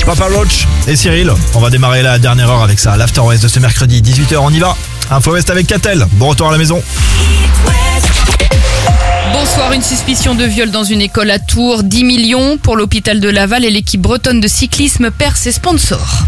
Papa Roach et Cyril. On va démarrer la dernière heure avec ça. L'After West de ce mercredi, 18h, on y va. Info West avec Catel. Bon retour à la maison. Bonsoir, une suspicion de viol dans une école à Tours. 10 millions pour l'hôpital de Laval et l'équipe bretonne de cyclisme perd ses sponsors.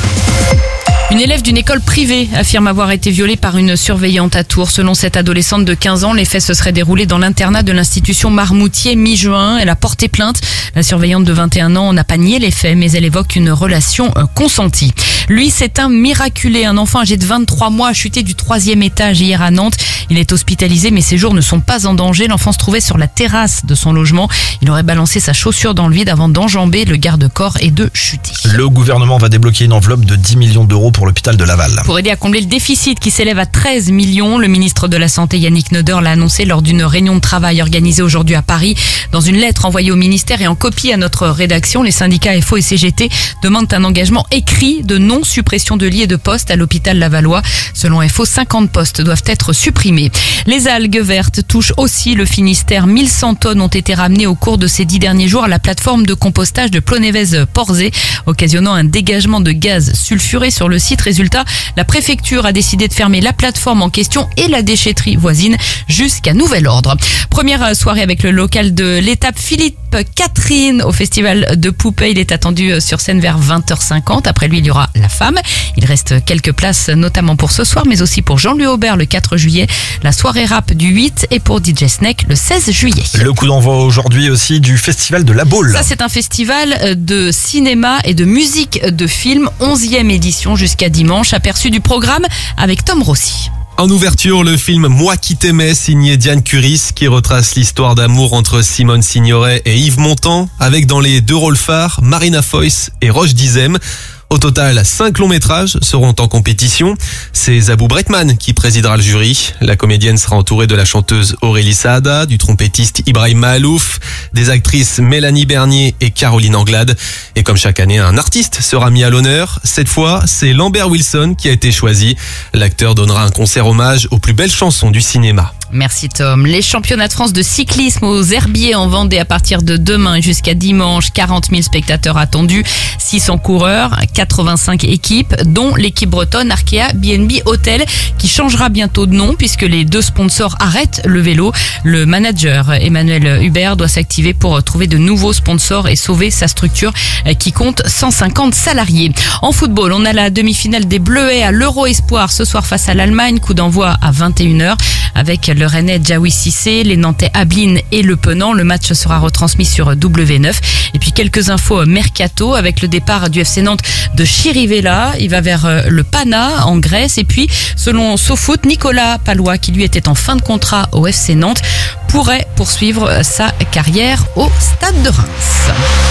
Une élève d'une école privée affirme avoir été violée par une surveillante à Tours. Selon cette adolescente de 15 ans, les faits se seraient déroulés dans l'internat de l'institution Marmoutier mi-juin. Elle a porté plainte. La surveillante de 21 ans n'a pas nié les faits, mais elle évoque une relation consentie. Lui, c'est un miraculé. Un enfant âgé de 23 mois a chuté du 3e étage hier à Nantes. Il est hospitalisé, mais ses jours ne sont pas en danger. L'enfant se trouvait sur la terrasse de son logement. Il aurait balancé sa chaussure dans le vide avant d'enjamber le garde-corps et de chuter. Le gouvernement va débloquer une enveloppe de 10 millions d'euros pour l'hôpital de Laval. Pour aider à combler le déficit qui s'élève à 13 millions, le ministre de la Santé Yannick Neuder l'a annoncé lors d'une réunion de travail organisée aujourd'hui à Paris. Dans une lettre envoyée au ministère et en copie à notre rédaction, les syndicats FO et CGT demandent un engagement écrit de non-suppression de lits et de postes à l'hôpital lavallois. Selon FO, 50 postes doivent être supprimés. Les algues vertes touchent aussi le Finistère. 1100 tonnes ont été ramenées au cours de ces 10 derniers jours à la plateforme de compostage de Plonévez-Porzé, occasionnant un dégagement de gaz sulfuré sur le site. Résultat, la préfecture a décidé de fermer la plateforme en question et la déchetterie voisine jusqu'à nouvel ordre. Première soirée avec le local de l'étape Philippe Catherine au festival de Poupée. Il est attendu sur scène vers 20h50. Après lui, il y aura La Femme. Il reste quelques places, notamment pour ce soir, mais aussi pour Jean-Louis Aubert le 4 juillet, la soirée rap du 8 et pour DJ Snake le 16 juillet. Le coup d'envoi aujourd'hui aussi du festival de La Baule. Ça, c'est un festival de cinéma et de musique de film, 11e édition jusqu'à dimanche. Aperçu du programme avec Tom Rossi. En ouverture, le film Moi qui t'aimais, signé Diane Curis, qui retrace l'histoire d'amour entre Simone Signoret et Yves Montand, avec dans les deux rôles phares Marina Foïs et Roche Dizem. Au total, 5 longs métrages seront en compétition. C'est Zabou Bretman qui présidera le jury. La comédienne sera entourée de la chanteuse Aurélie Saada, du trompettiste Ibrahim Mahalouf, des actrices Mélanie Bernier et Caroline Anglade. Et comme chaque année, un artiste sera mis à l'honneur. Cette fois, c'est Lambert Wilson qui a été choisi. L'acteur donnera un concert hommage aux plus belles chansons du cinéma. Merci Tom. Les championnats de France de cyclisme aux Herbiers en Vendée à partir de demain jusqu'à dimanche. 40 000 spectateurs attendus, 600 coureurs, 85 équipes, dont l'équipe bretonne Arkea BNB Hotel qui changera bientôt de nom puisque les 2 sponsors arrêtent le vélo. Le manager Emmanuel Hubert doit s'activer pour trouver de nouveaux sponsors et sauver sa structure qui compte 150 salariés. En football, on a la demi-finale des Bleuets à l'Euro Espoir ce soir face à l'Allemagne. Coup d'envoi à 21h avec le Rennais Djaoui Cissé, les Nantais Ablin et Le Penant. Le match sera retransmis sur W9. Et puis quelques infos mercato avec le départ du FC Nantes de Chirivella. Il va vers le Pana en Grèce. Et puis, selon SoFoot, Nicolas Palois, qui lui était en fin de contrat au FC Nantes, pourrait poursuivre sa carrière au Stade de Reims.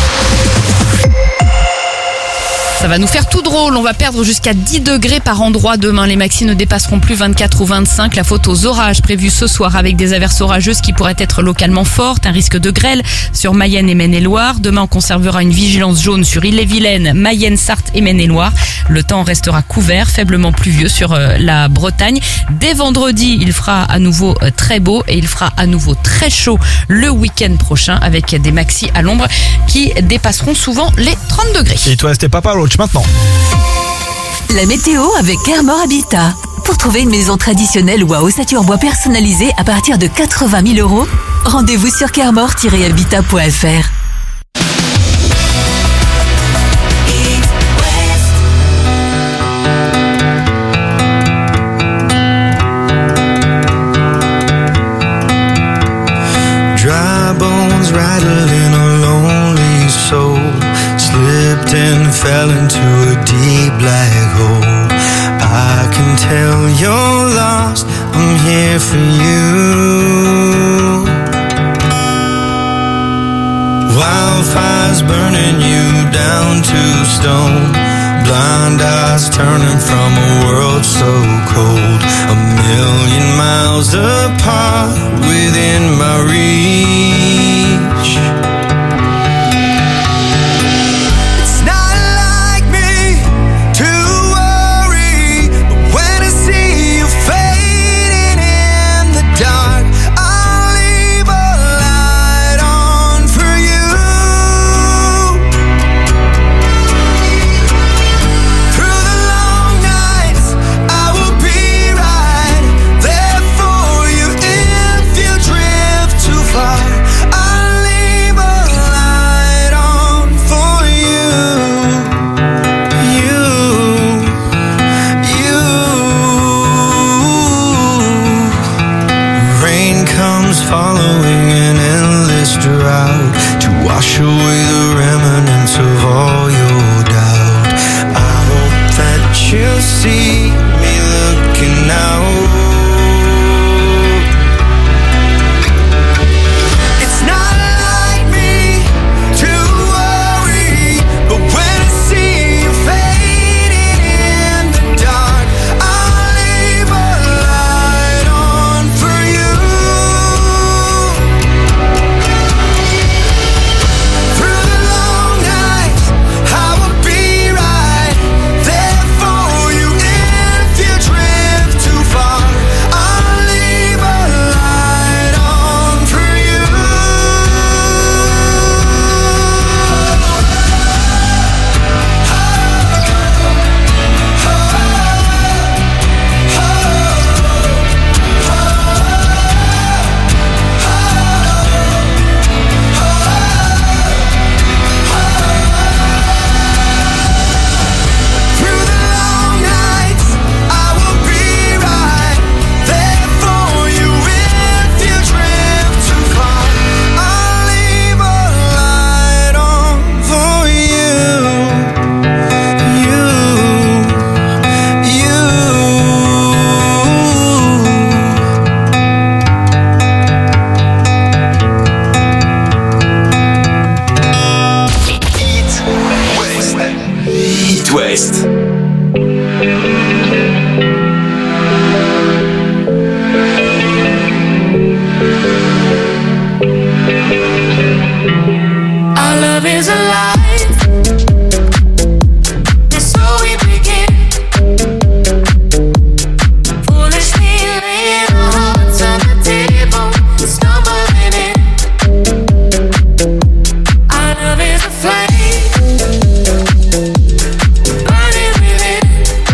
Ça va nous faire tout drôle, on va perdre jusqu'à 10 degrés par endroit demain. Les maxis ne dépasseront plus 24 ou 25. La faute aux orages prévus ce soir avec des averses orageuses qui pourraient être localement fortes. Un risque de grêle sur Mayenne et Maine-et-Loire. Demain, on conservera une vigilance jaune sur Ille-et-Vilaine, Mayenne, Sarthe et Maine-et-Loire. Le temps restera couvert, faiblement pluvieux sur la Bretagne. Dès vendredi, il fera à nouveau très beau et il fera à nouveau très chaud le week-end prochain avec des maxis à l'ombre qui dépasseront souvent les 30 degrés. Et toi, c'était Papa Roach maintenant. La météo avec Kermor Habitat. Pour trouver une maison traditionnelle ou à ossature bois personnalisée à partir de 80 000 €, rendez-vous sur kermor-habitat.fr. Dry bones rattling a lonely soul, slipped and fell into a deep black hole. I can tell you're lost, I'm here for you. Wildfires burning you down to stone, blind eyes turning from a world so cold. 1,000,000 miles apart within my reach. It's not like me to worry, but when I see you fading in the dark, I'll leave a light on for you. comes following an endless drought to wash away the remnants of all your doubt. I hope that you see me looking out. It's not like me to worry, but when I see you fading in the dark, I'll leave a light on for you. Through the long nights, I will be right there for you. If you drift too far, I'll leave a light on for you. Through the long nights, I will be right there for you. If you drift too far, I'll leave a light on for you. It West. Our love is alive, and so we begin. Foolishly laying our hearts on the table, stumbling in. Our love is a flame, burning within.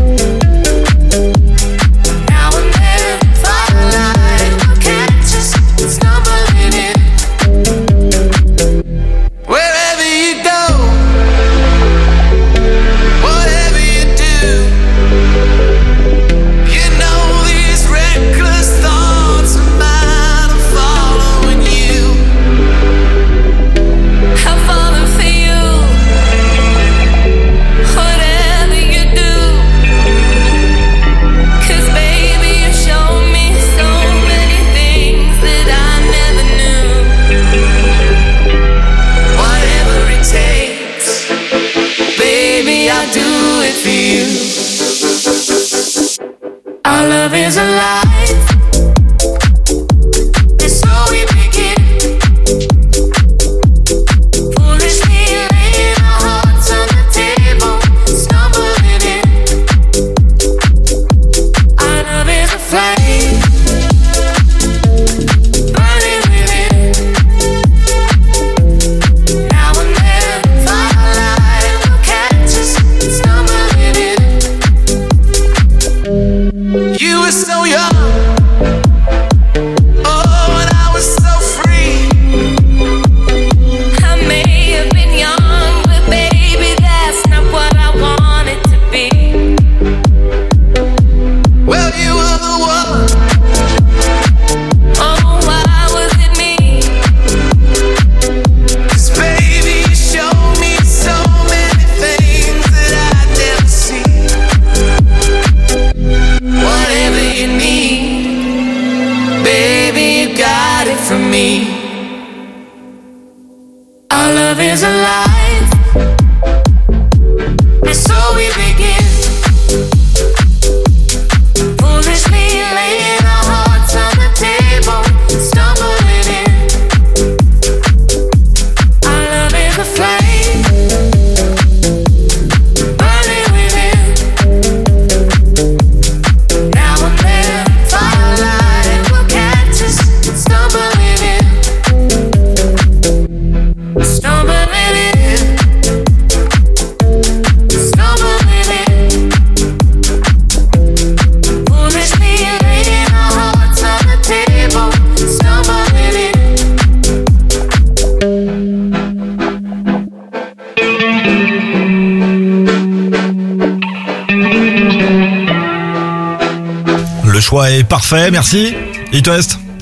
Now and then, firelight will catch us stumbling in. Wherever you go, whatever you do, you know these reckless thoughts of mine are following you. I'm falling for you, whatever you do. 'Cause baby, you show me so many things that I never knew. Whatever it takes, baby, I'll do it for you. Our love is alive, and so we begin. Foolishly laying our hearts on the table, stumbling in. Our love is a flame, burning within. Now and then, firelight will catch us stumbling in. You were so young, oh, and I was so free. I may have been young, but baby, that's not what I wanted to be. Well, you were the one. Oh, why was it me? 'Cause baby, you showed me so many things that I'd never seen. Whatever you need, baby, you got it from me. Our love is alive, and so we begin. Foolishly laying our hearts on the table, stumbling in. Our love is a flame, burning within. Now and then, firelight will catch us stumbling in. Stumbling in, stumbling in. Foolishly laying our hearts on the table, stumbling in. Le choix est parfait, merci. It West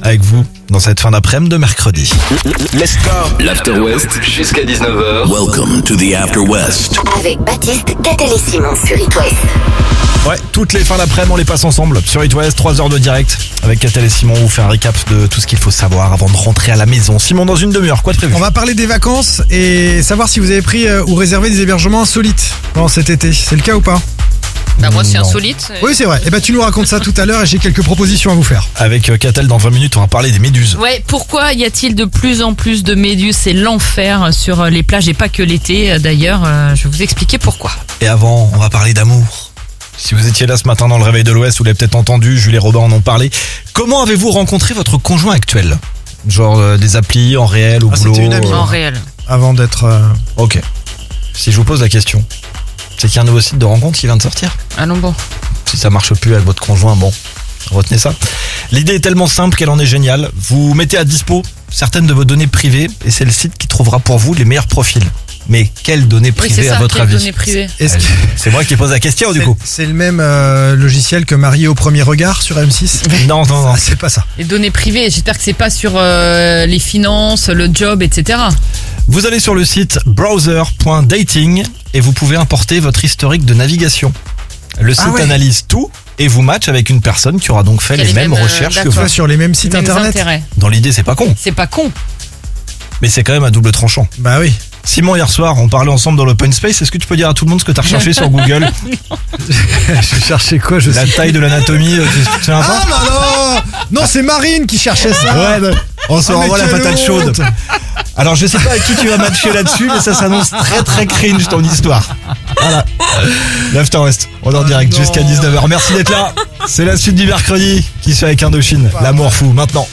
avec vous dans cette fin d'après-midi de mercredi. Let's go. L'After West jusqu'à 19h. Welcome to the After West. Avec Baptiste, Catel et Simon sur It West. Ouais, toutes les fins d'après-midi, on les passe ensemble sur It West, 3 heures de direct. Avec Catel et Simon, on vous fait un récap de tout ce qu'il faut savoir avant de rentrer à la maison. Simon, dans une demi-heure, quoi de prévu? On va parler des vacances et savoir si vous avez pris ou réservé des hébergements insolites pendant cet été. C'est le cas ou pas? Bah moi c'est Non. insolite. Oui, c'est vrai. Et ben tu nous racontes ça tout à l'heure et j'ai quelques propositions à vous faire. Avec Catel, dans 20 minutes, on va parler des méduses. Ouais, pourquoi y a-t-il de plus en plus de méduses? C'est l'enfer sur les plages et pas que l'été d'ailleurs. Je vais vous expliquer pourquoi. Et avant, on va parler d'amour. Si vous étiez là ce matin dans le réveil de l'Ouest, vous l'avez peut-être entendu, Jules et Robin en ont parlé. Comment avez-vous rencontré votre conjoint actuel? Genre des applis, en réel, au boulot? c'était une amie. En réel. Avant d'être... Ok. Si je vous pose la question, c'est qu'il y a un nouveau site de rencontre qui vient de sortir. Ah non bon. Si ça marche plus avec votre conjoint, bon, retenez ça. L'idée est tellement simple qu'elle en est géniale. Vous mettez à dispo certaines de vos données privées et c'est le site qui trouvera pour vous les meilleurs profils. Mais quelles données Oui, c'est privées ça, à votre quelles avis? données privées. Est-ce que C'est moi qui pose la question du coup. c'est le même logiciel que Marié au premier regard sur M6? Non, non, non. Ah, c'est pas ça. Les données privées, j'espère que c'est pas sur les finances, le job, etc. Vous allez sur le site browser.dating et vous pouvez importer votre historique de navigation. Le site ouais. analyse tout et vous match avec une personne qui aura donc fait Qui a les les mêmes mêmes, recherches que d'accord. vous. Tu vois, sur les mêmes sites Mêmes internet? intérêts. Dans l'idée, c'est pas con, C'est pas con. mais c'est quand même à double tranchant. Bah oui. Simon, hier soir, on parlait ensemble dans l'open space. Est-ce que tu peux dire à tout le monde ce que tu as recherché sur Google? Je cherchais quoi, je La sais. taille de l'anatomie, tu sais un peu? Ah bah non. Non, c'est Marine qui cherchait ça. Ouais, bah, on se Ah, mais renvoie la quelle patate chaude. honte. Alors je sais pas à qui tu vas matcher là-dessus, mais ça s'annonce très très cringe ton histoire. Voilà. L'After West, on est en direct non. jusqu'à 19h. Merci d'être là. C'est la suite du mercredi qui se fait avec Indochine. L'amour fou maintenant.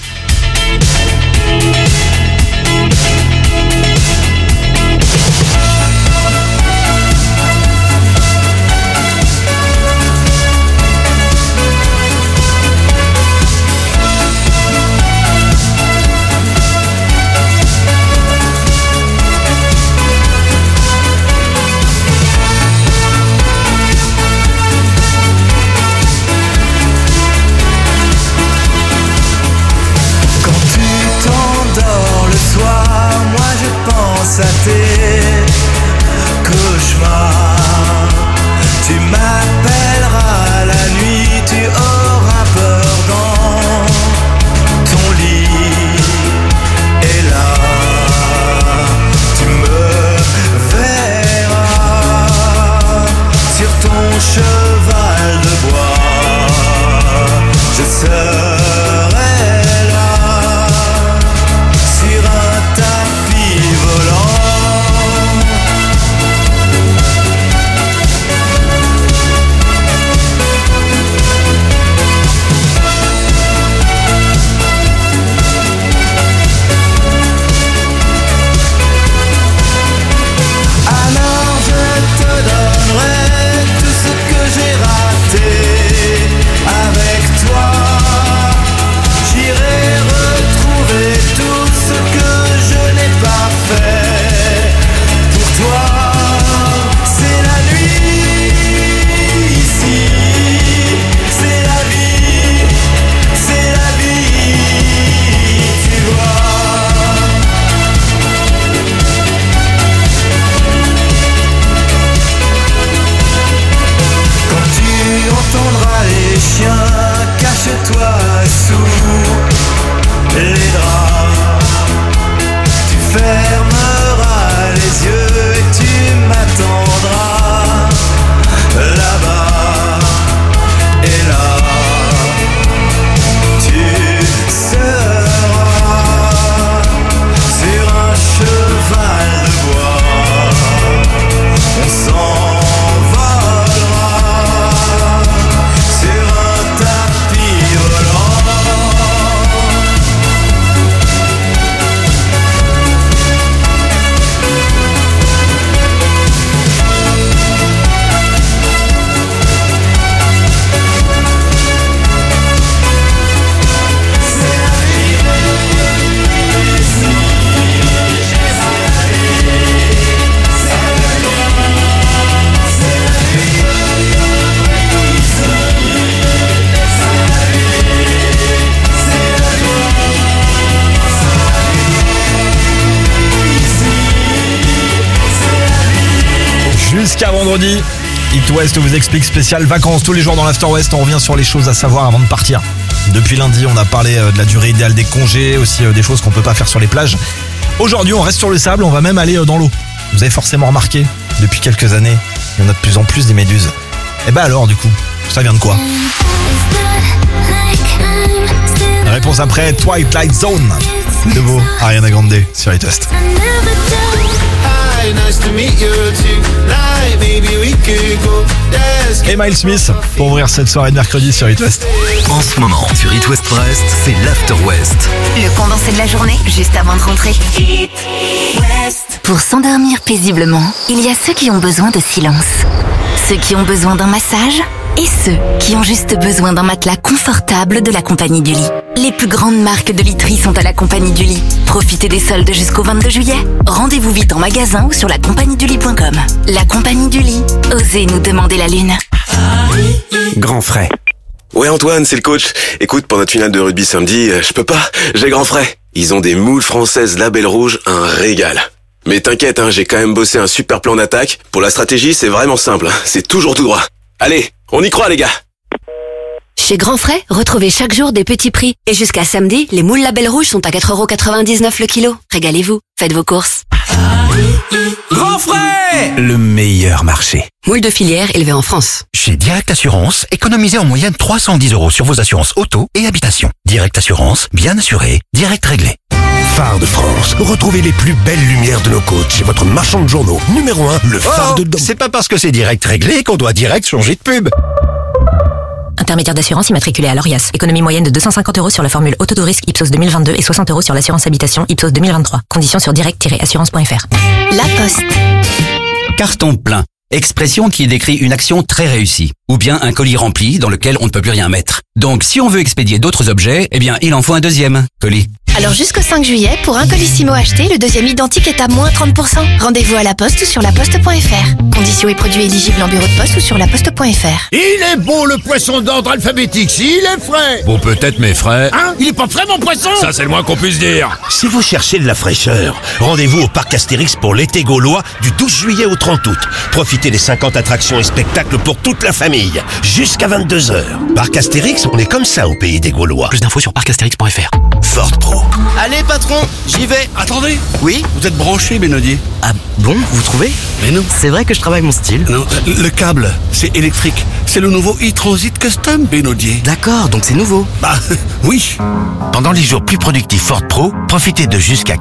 Quand tu t'endors le soir, moi je pense à tes cauchemars. Tu m'appelleras la nuit, tu auras peur dans ton lit. Et là, tu me verras sur ton cheval de bois. Je serai là sur un tapis volant. vendredi. It West vous explique spécial vacances tous les jours dans l'After West. On revient sur les choses à savoir avant de partir. Depuis lundi, on a parlé de la durée idéale des congés, aussi des choses qu'on peut pas faire sur les plages. Aujourd'hui, on reste sur le sable, on va même aller dans l'eau. Vous avez forcément remarqué, depuis quelques années, il y en a de plus en plus des méduses. Et bah alors, du coup, ça vient de quoi? Réponse après Twilight Zone. De beau, Ariana Grande sur It West. Et Miles Smith pour ouvrir cette soirée de mercredi sur It West. En ce moment, sur It West Brest, c'est l'After West. Le condensé de la journée, juste avant de rentrer. Pour s'endormir paisiblement, il y a ceux qui ont besoin de silence, ceux qui ont besoin d'un massage et ceux qui ont juste besoin d'un matelas confortable de la Compagnie du Lit. Les plus grandes marques de literie sont à la Compagnie du Lit. Profitez des soldes jusqu'au 22 juillet. Rendez-vous vite en magasin ou sur lacompagniedulit.com. La Compagnie du Lit. Osez nous demander la lune. Grand frais. Ouais Antoine, c'est le coach. Écoute, pour notre finale de rugby samedi, je peux pas, j'ai grand frais. Ils ont des moules françaises Label Rouge, un régal. Mais t'inquiète, j'ai quand même bossé un super plan d'attaque. Pour la stratégie, c'est vraiment simple, c'est toujours tout droit. Allez, on y croit les gars. Chez Grand Frais, retrouvez chaque jour des petits prix. Et jusqu'à samedi, les moules Label Rouge sont à 4,99€ le kilo. Régalez-vous, faites vos courses. Grand Frais, le meilleur marché. Moules de filière élevées en France. Chez Direct Assurance, économisez en moyenne 310€ sur vos assurances auto et habitation. Direct Assurance, bien assuré, direct réglé. Phare de France. Retrouvez les plus belles lumières de nos côtes chez votre marchand de journaux. Numéro 1, le phare de... C'est pas parce que c'est direct réglé qu'on doit direct changer de pub. Intermédiaire d'assurance immatriculé à l'ORIAS. Économie moyenne de 250€ sur la formule Autorisque Ipsos 2022 et 60€ sur l'assurance habitation Ipsos 2023. Conditions sur direct-assurance.fr. La Poste. Carton plein. Expression qui décrit une action très réussie. Ou bien un colis rempli dans lequel on ne peut plus rien mettre. Donc si on veut expédier d'autres objets, eh bien il en faut un deuxième colis. Alors jusqu'au 5 juillet, pour un colissimo acheté, le deuxième identique est à moins 30%. Rendez-vous à la Poste ou sur laposte.fr. Conditions et produits éligibles en bureau de poste ou sur laposte.fr. Il est bon le poisson d'ordre alphabétique, s'il est frais. Bon, peut-être mes frais. Hein? Il est pas frais mon poisson? Ça c'est le moins qu'on puisse dire. Si vous cherchez de la fraîcheur, rendez-vous au Parc Astérix pour l'été gaulois du 12 juillet au 30 août. Profitez des 50 attractions et spectacles pour toute la famille, jusqu'à 22h. Parc Astérix, on est comme ça au pays des Gaulois. Plus d'infos sur parcastérix.fr. Ford Pro. Allez patron, j'y vais. Attendez. Oui? Vous êtes branché, Benodier? Ah bon, vous trouvez? Mais non. C'est vrai que je travaille mon style. Non, le câble, c'est électrique. C'est le nouveau e-Transit Custom, Benodier. D'accord, donc c'est nouveau. Bah, oui. Pendant les jours plus productifs Ford Pro, profitez de jusqu'à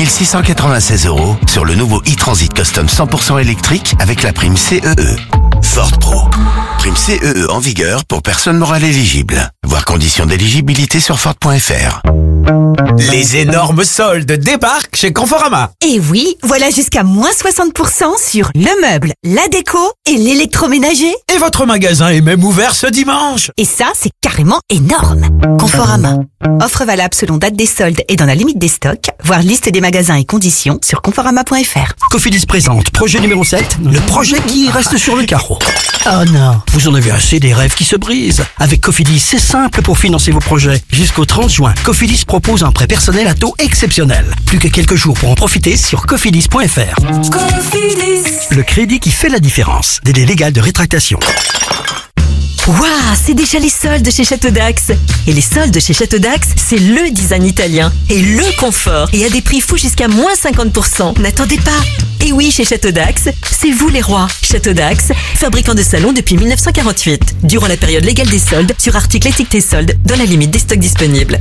4696€ sur le nouveau e-Transit Custom 100% électrique avec la prime CEE. Ford Pro. Prime CEE en vigueur pour personnes morales éligibles. Voir conditions d'éligibilité sur Ford.fr. Les énormes soldes débarquent chez Conforama. Et oui, voilà jusqu'à moins 60% sur le meuble, la déco et l'électroménager. Et votre magasin est même ouvert ce dimanche. Et ça, c'est carrément énorme. Conforama. Offre valable selon date des soldes et dans la limite des stocks. Voir liste des magasins et conditions sur conforama.fr. Cofidis présente projet numéro 7, le projet qui reste sur le carreau. Oh non, vous en avez assez des rêves qui se brisent. Avec Cofidis, c'est simple pour financer vos projets. Jusqu'au 30 juin, Cofidis propose un prêt personnel à taux exceptionnel. Plus que quelques jours pour en profiter sur cofidis.fr. Cofidis. Le crédit qui fait la différence. Délai légal de rétractation. Waouh, c'est déjà les soldes chez Château d'Axe. Et les soldes chez Château d'Axe, c'est le design italien et le confort. Et à des prix fous jusqu'à moins 50%. N'attendez pas. Et oui, chez Château d'Axe, c'est vous les rois. Château d'Axe, fabricant de salons depuis 1948. Durant la période légale des soldes, sur articles étiquetés soldes, dans la limite des stocks disponibles.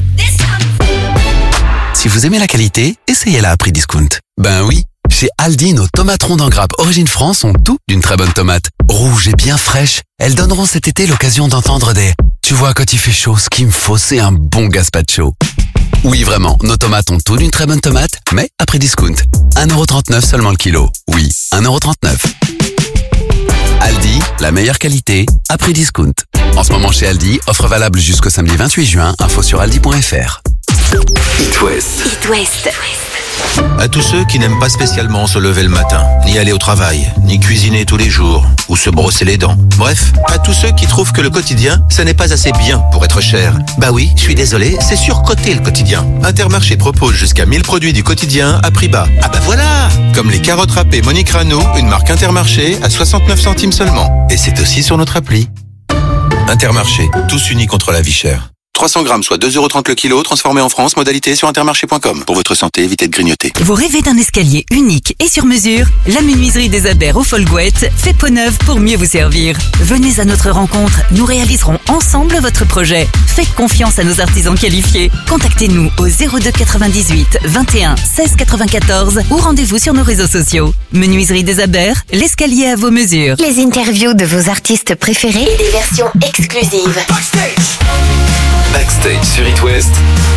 Si vous aimez la qualité, essayez-la à prix discount. Ben oui. Chez Aldi, nos tomates rondes en grappe Origine France ont tout d'une très bonne tomate. Rouges et bien fraîches, elles donneront cet été l'occasion d'entendre des « Tu vois, quand il fait chaud, ce qu'il me faut, c'est un bon gazpacho ». Oui, vraiment, nos tomates ont tout d'une très bonne tomate, mais à prix discount. 1,39€ seulement le kilo. Oui, 1,39€. Aldi, la meilleure qualité, à prix discount. En ce moment chez Aldi, offre valable jusqu'au samedi 28 juin, info sur aldi.fr. It West. It West. À tous ceux qui n'aiment pas spécialement se lever le matin, ni aller au travail, ni cuisiner tous les jours, ou se brosser les dents. Bref, à tous ceux qui trouvent que le quotidien, ça n'est pas assez bien pour être cher. Bah oui, je suis désolé, c'est surcoté le quotidien. Intermarché propose jusqu'à 1000 produits du quotidien à prix bas. Ah bah voilà! Comme les carottes râpées Monique Rano, une marque Intermarché à 69 centimes seulement. Et c'est aussi sur notre appli. Intermarché, tous unis contre la vie chère. 300 grammes, soit 2,30 € le kilo, transformé en France, modalité sur intermarché.com. Pour votre santé, évitez de grignoter. Vous rêvez d'un escalier unique et sur mesure? La menuiserie des Abers au Folgouette fait peau neuve pour mieux vous servir. Venez à notre rencontre, nous réaliserons ensemble votre projet. Faites confiance à nos artisans qualifiés. Contactez-nous au 02 98 21 16 94 ou rendez-vous sur nos réseaux sociaux. Menuiserie des Abers, l'escalier à vos mesures. Les interviews de vos artistes préférés et des versions exclusives. Backstage sur It West.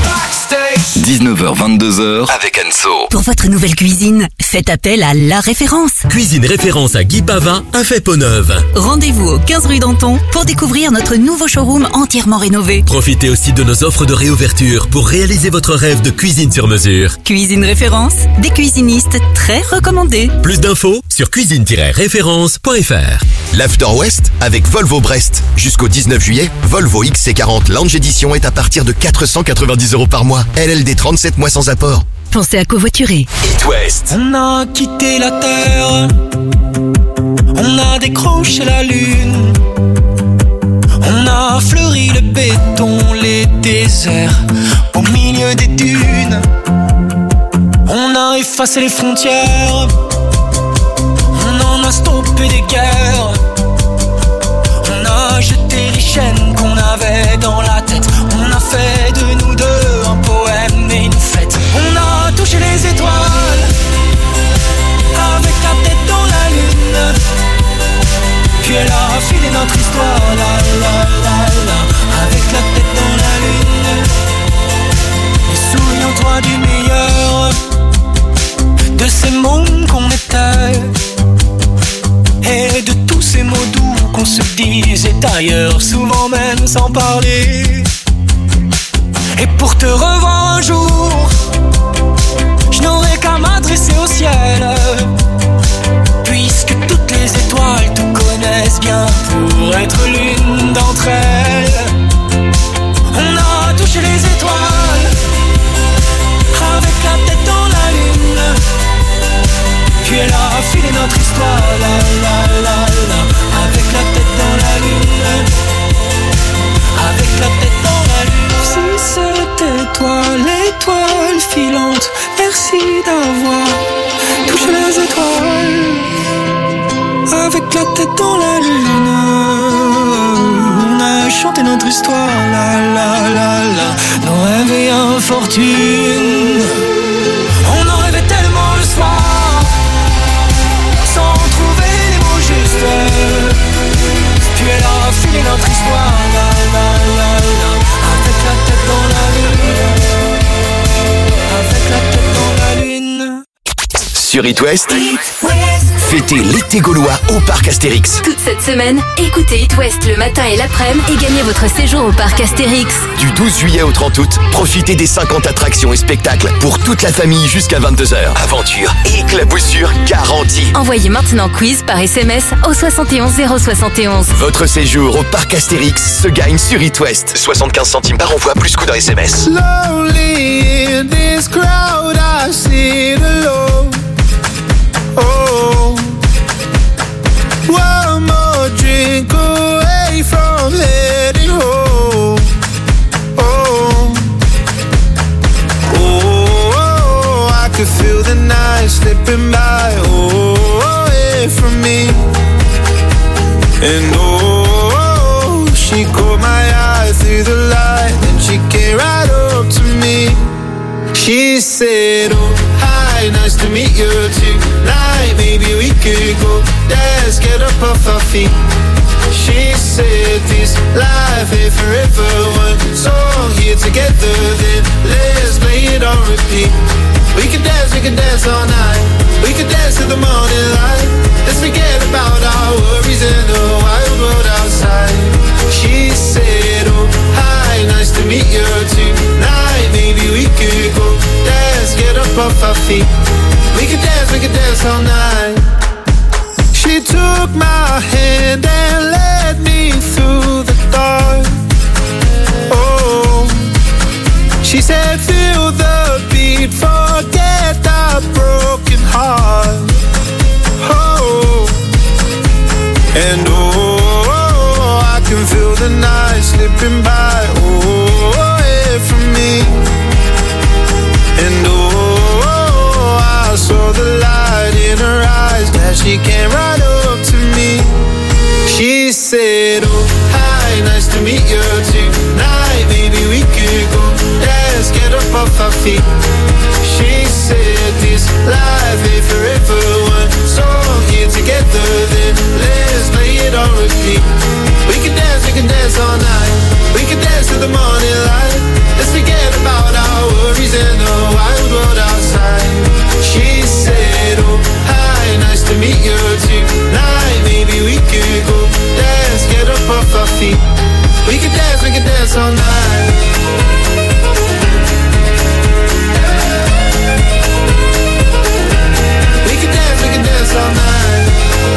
19h-22h avec Anso. Pour votre nouvelle cuisine, faites appel à La Référence. Cuisine référence à Guy Pavin, à fait peau neuve. Rendez-vous au 15 rue Danton pour découvrir notre nouveau showroom entièrement rénové. Profitez aussi de nos offres de réouverture pour réaliser votre rêve de cuisine sur mesure. Cuisine Référence, des cuisinistes très recommandés. Plus d'infos sur cuisine-référence.fr. L'After West avec Volvo Brest. Jusqu'au 19 juillet, Volvo XC40 Lounge Edition est à partir de 490 € par mois. LLD 37 mois sans apport. Pensez à covoiturer. It West. On a quitté la terre, on a décroché la lune, on a fleuri le béton, les déserts, au milieu des dunes. On a effacé les frontières, on en a stoppé des guerres, on a jeté les chaînes qu'on avait dans la tête, on a fait de nous deux un poème et une fête. On a touché les étoiles avec la tête dans la lune, puis elle a filé notre histoire, la la la la, avec la tête dans la lune. Et souviens-toi du meilleur de ces mondes qu'on était, et de tous ces mots doux qu'on se disait ailleurs, souvent même sans parler. Et pour te revoir un jour, je n'aurai qu'à m'adresser au ciel, puisque toutes les étoiles te connaissent bien pour être l'une d'entre elles. On a touché les étoiles avec la tête dans la lune, puis elle a filé notre histoire, la la la la, avec la tête dans la lune, avec la tête dans la lune. Si c'était toi l'étoile filante, merci d'avoir touché les étoiles avec la tête dans la lune. On a chanté notre histoire, la la la la, nos rêves et infortunes. On en rêvait tellement le soir, sans trouver les mots justes, puis elle a filé notre histoire, la la la la, avec la tête dans la lune, avec la tête dans la lune. Sur It West, fêtez l'été gaulois au parc Astérix. Toute cette semaine, écoutez It West le matin et l'après-midi et gagnez votre séjour au parc Astérix. Du 12 juillet au 30 août, profitez des 50 attractions et spectacles pour toute la famille jusqu'à 22h. Aventure et éclaboussure garantie. Envoyez maintenant quiz par SMS au 71 071. Votre séjour au parc Astérix se gagne sur It West. 75 centimes par envoi plus coût d'un SMS. Slowly in this crowd I sit alone. Oh, one more drink away from heading home. Oh, oh, I could feel the night slipping by. Oh, away from me. And oh, she caught my eye through the light, and she came right up to me. She said, oh, hi, nice to meet you tonight. Maybe we could go dance, get up off our feet. She said this life ain't forever. One song here together, then let's play it on repeat. We can dance all night. We could dance till the morning light. Let's forget about our worries and the wild world outside. She said, oh, hi, nice to meet you tonight. Maybe we could go dance, get up up off our feet. We could dance all night. She took my hand and led me through the dark. Oh, she said feel the beat, forget the broken heart. Oh, and oh, I can feel the night slipping by. Oh, away from me. And oh, I saw the light in her eyes, that she came right up to me. She said, oh, hi, nice to meet you tonight. Maybe we could go dance, get up off our feet. She said, this life ain't forever. One song here together, then let's play it on repeat. We can dance all night. We can dance till the morning light. Let's forget about our worries and the wild world outside. She said, oh, hi, nice to meet you tonight. Maybe we could go dance, get up off our feet. We can dance all night. We can dance all night.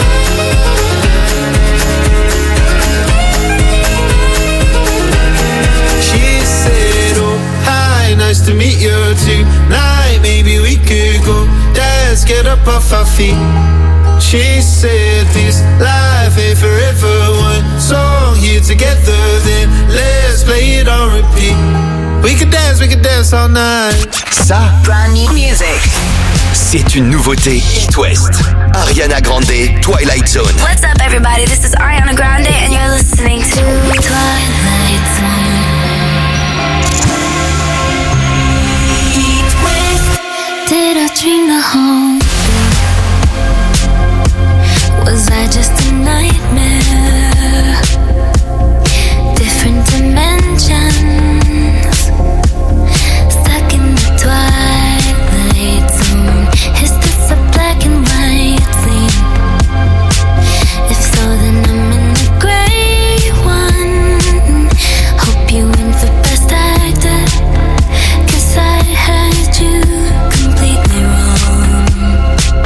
She said, oh, hi, nice to meet you tonight. Maybe we could go dance, get up off our feet. She said, this life ain't forever. One song here together, then let's play it on repeat. We can dance all night. Ça, Brand new music. c'est une nouveauté It West. Ariana Grande, Twilight Zone. What's up, everybody? This is Ariana Grande, and you're listening to Twilight Zone. Did I dream the whole thing? Was I just a nightmare? Different dimensions, stuck in the twilight zone. Is this a black and white scene? If so, then I'm in the gray one. Hope you win for best actor, 'cause I had you completely wrong.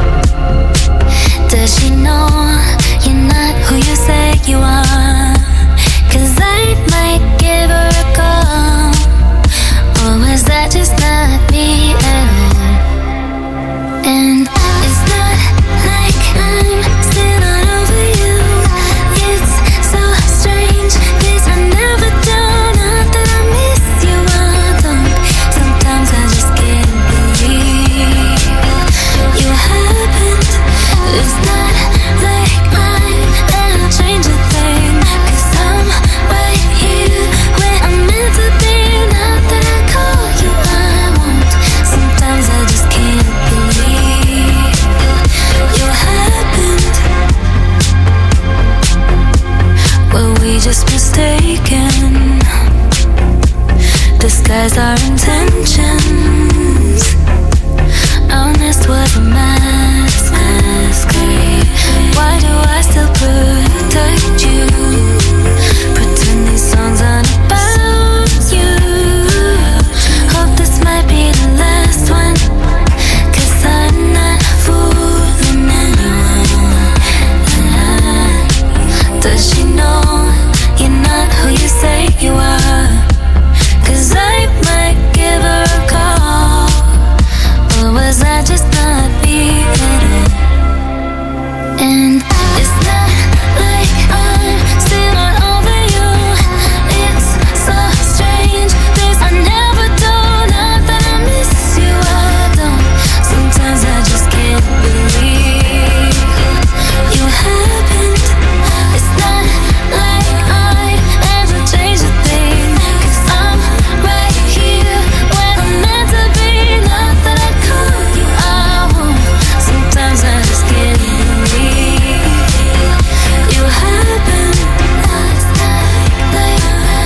Does she know you're not who you say you are? 'Cause I might give her a call. Or was that just not me at all? And it's not like I'm still on over you. It's so strange, 'cause I never do. Not that I miss you, I don't. Sometimes I just can't believe you happened. It's not like I'm gonna change a thing, 'cause I'm right here where I'm meant to be. Not that I call you, I won't. Sometimes I just can't believe you happened. Were we just mistaken? Disguise our intentions. Honest was a mask. Why do I still protect you? Pretend these songs aren't about you. Hope this might be the last one, 'cause I'm not fooling anyone. Does she know you're not who you say you are? 'Cause I might give her a call. Or was I just not me at all? And it's not like I'm still not over you. It's so strange, 'cause I never do. Not that I miss you, I don't. Sometimes I just can't believe you happened. It's not like I'd ever change a thing, 'cause I'm right here where I'm meant to be. Not that I call you, I won't. Sometimes I just can't believe you happened. It's not like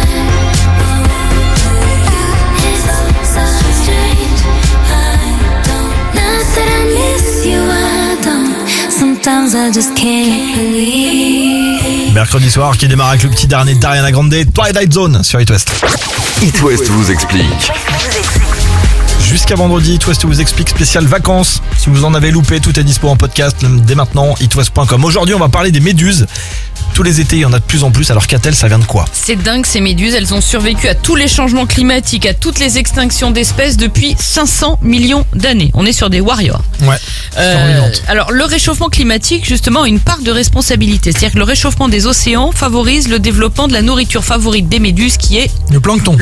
it's so strange, I don't. Not that I miss you, I don't. Sometimes I just can't believe. Mercredi soir qui démarre avec le petit dernier d'Ariana Grande, Twilight Zone sur It West. It West vous explique. jusqu'à vendredi. It West vous explique spécial vacances. Si vous en avez loupé, tout est dispo en podcast dès maintenant, itwest.com. Aujourd'hui, on va parler des méduses. Tous les étés, il y en a de plus en plus. Alors qu'a-t-elle, ça vient de quoi? C'est dingue, ces méduses. Elles ont survécu à tous les changements climatiques, à toutes les extinctions d'espèces depuis 500 millions d'années. On est sur des warriors. Ouais. Alors, le réchauffement climatique, justement, a une part de responsabilité. C'est-à-dire que le réchauffement des océans favorise le développement de la nourriture favorite des méduses, qui est le plancton.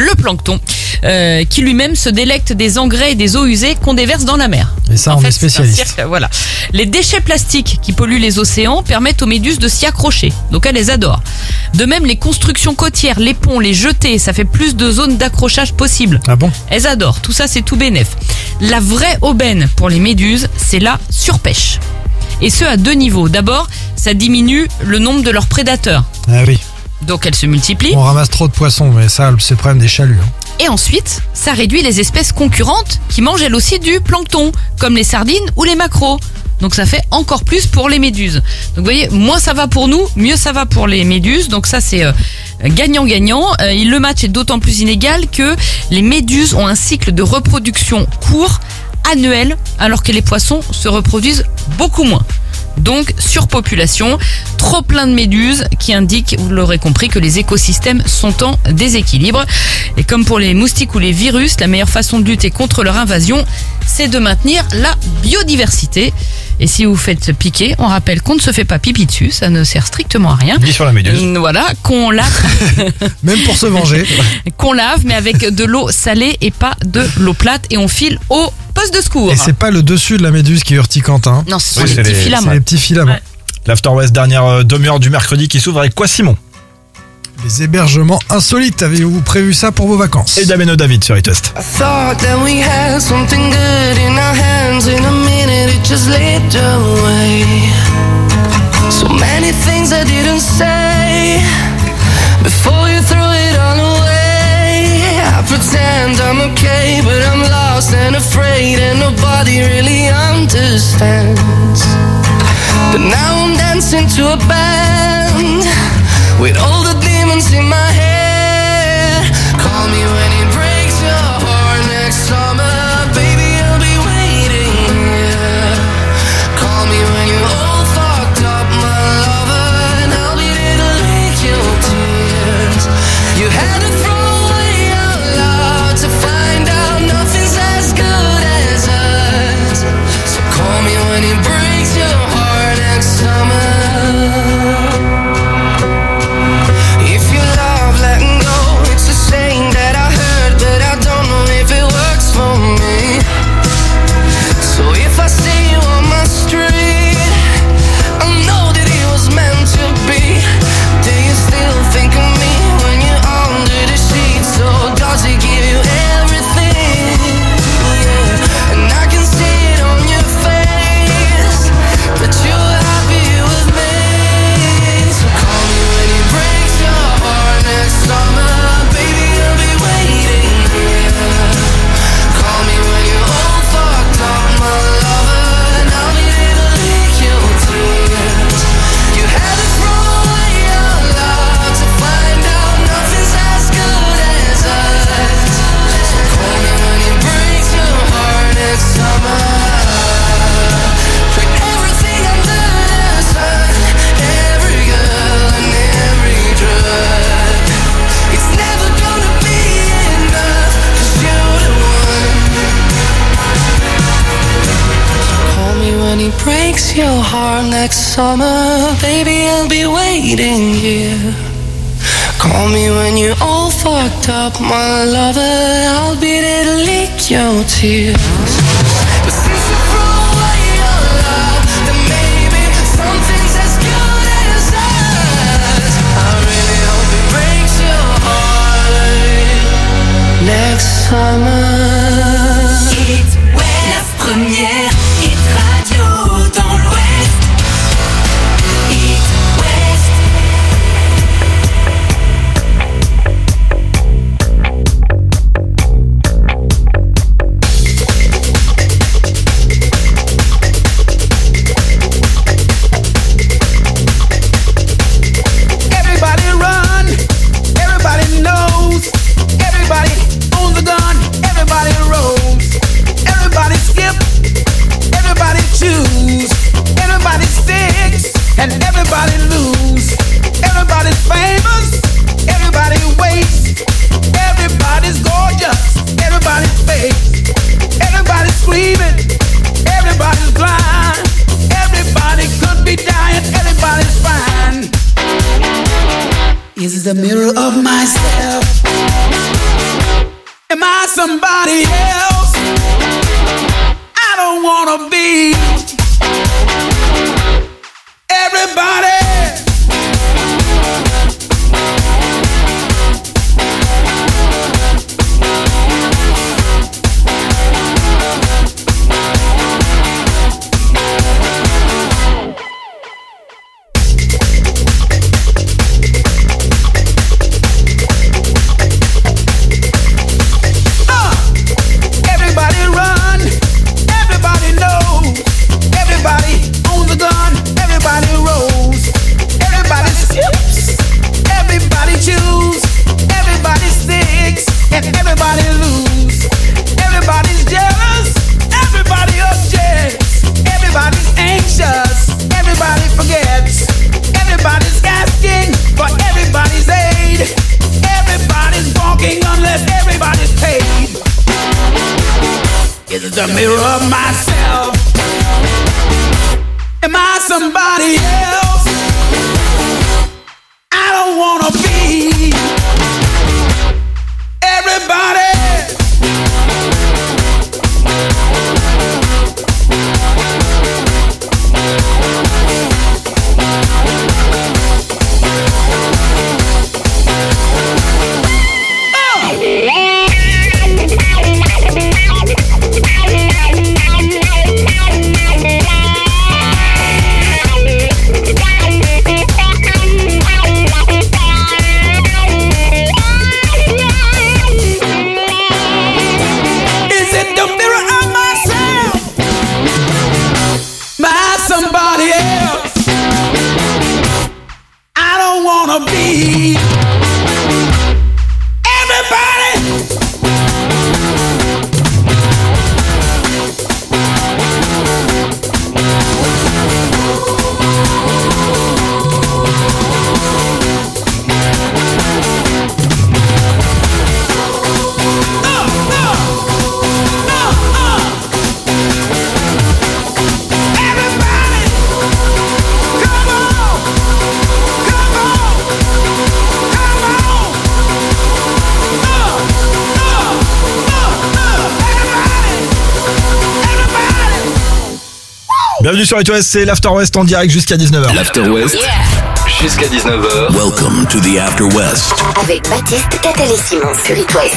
Qui lui-même se délecte des engrais et des eaux usées qu'on déverse dans la mer. Et ça, on est spécialiste. Voilà. Les déchets plastiques qui polluent les océans permettent aux méduses de s'y accrocher. Donc elles les adorent. De même, les constructions côtières, les ponts, les jetées, ça fait plus de zones d'accrochage possibles. Ah bon? Elles adorent. Tout ça, c'est tout bénef. La vraie aubaine pour les méduses, c'est la surpêche. Et ce, à 2 niveaux. D'abord, ça diminue le nombre de leurs prédateurs. Ah oui. Donc elles se multiplient. On ramasse trop de poissons, mais ça, c'est le problème des chaluts. Et ensuite, ça réduit les espèces concurrentes qui mangent elles aussi du plancton, comme les sardines ou les maquereaux. Donc ça fait encore plus pour les méduses. Donc vous voyez, moins ça va pour nous, mieux ça va pour les méduses. Donc ça c'est gagnant-gagnant. Le match est d'autant plus inégal que les méduses ont un cycle de reproduction court, annuel, alors que les poissons se reproduisent beaucoup moins. Donc surpopulation, trop plein de méduses qui indiquent, vous l'aurez compris, que les écosystèmes sont en déséquilibre. Et comme pour les moustiques ou les virus, la meilleure façon de lutter contre leur invasion, c'est de maintenir la biodiversité. Et si vous faites piquer, on rappelle qu'on ne se fait pas pipi dessus, ça ne sert strictement à rien. Ni sur la méduse. Voilà, qu'on lave. Même pour se venger. Qu'on lave, mais avec de l'eau salée et pas de l'eau plate. Et on file au poste de secours. Et c'est pas le dessus de la méduse qui est urticante. Hein. Non, ce sont les petits filaments. C'est les petits filaments. Ouais. L'After West, dernière demi-heure du mercredi qui s'ouvre avec quoi, Simon? Les hébergements insolites. Avez-vous prévu ça pour vos vacances? Et Dameno David sur It West. I thought that we had something good in our hands. In a minute it just slipped away. So many things I didn't say before you threw it all away. I pretend I'm okay, but I'm lost and afraid, and nobody really understands. But now I'm dancing to a band with all the demons in my head. Call me when it breaks your heart next summer, baby, I'll be waiting here. Call me when you're all fucked up, my lover, and I'll be there to lick your tears. You had to throw away our love to find out nothing's as good as us. So call me when it breaks your heart next summer. Breaks your heart next summer, baby, I'll be waiting here. Call me when you're all fucked up, my lover, I'll be there to lick your tears. But since you threw away your love, then maybe something's as good as us. I really hope it breaks your heart next summer. It West, la première hit radio dans l'Ouest. It West. screaming, everybody's blind, everybody could be dying, everybody's fine. Is the mirror of myself? Am I somebody else? I don't wanna be everybody. The mirror of myself. Am I somebody else? I don't wanna be everybody. Bienvenue sur It West, c'est l'After West en direct jusqu'à 19h. L'After West, jusqu'à 19h. Welcome to the After West. Avec Baptiste, Catel et Simon sur It West.